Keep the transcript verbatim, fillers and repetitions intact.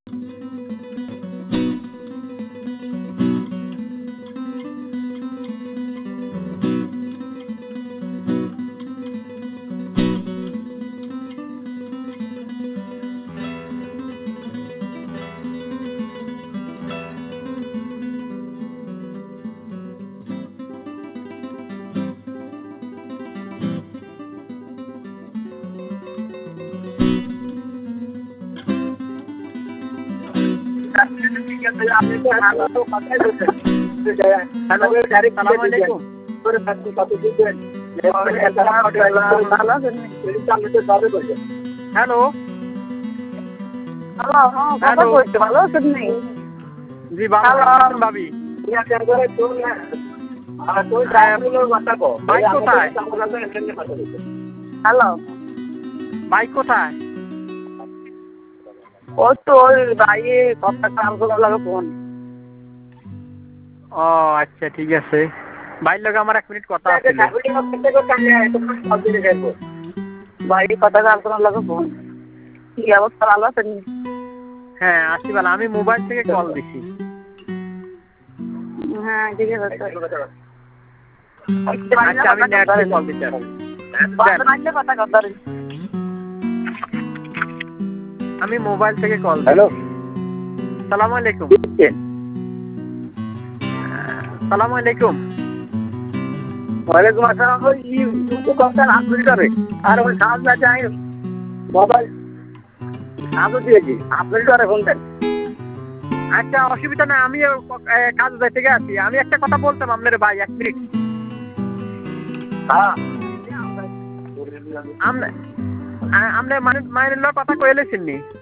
আপনি তো ভালো তো কথাই বলছেন। হ্যালো, আসসালামু আলাইকুম। করে থাকতে কত দিবেন? ভালো আছেন? হ্যালো। হ্যালো, কথা বলতে ভালো আছেন নি? জি ভালো আছেন ভাবি। ভাই কোথায়? হ্যালো। ভাই কোথায়? ও তো ওই ভাই কথা কাম করার লাগে ফোন। ও আচ্ছা ঠিক আছে। ভাইয়ের লগে আমার এক মিনিট কথা আছে। ভাই কথা কাম করার লাগে ফোন। কি অবস্থা ভালো আছেন? হ্যাঁ আছি ভালো। আমি মোবাইল থেকে কল দিছি। হ্যাঁ ঠিক আছে। আচ্ছা আমি নেট থেকে কল দিছি। কথা কথা আমি মোবাইল থেকে কল। হ্যালো, সালাম আলাইকুম। সালাম আলাইকুম। ওয়ালাইকুম আসসালাম। ওই ইউটিউব কথা আপনি করে আর ওই সাহায্য চাই মোবাইল সাহায্য দিয়েছি আপনি করে ফোন দেন। আচ্ছা অসুবিধা নাই, আমি কাজ থেকে আছি। আমি একটা কথা বলতাম আপনার ভাই, এক মিনিট। হ্যাঁ আপনি মানে মাইনের কথা কইলেছেন নি?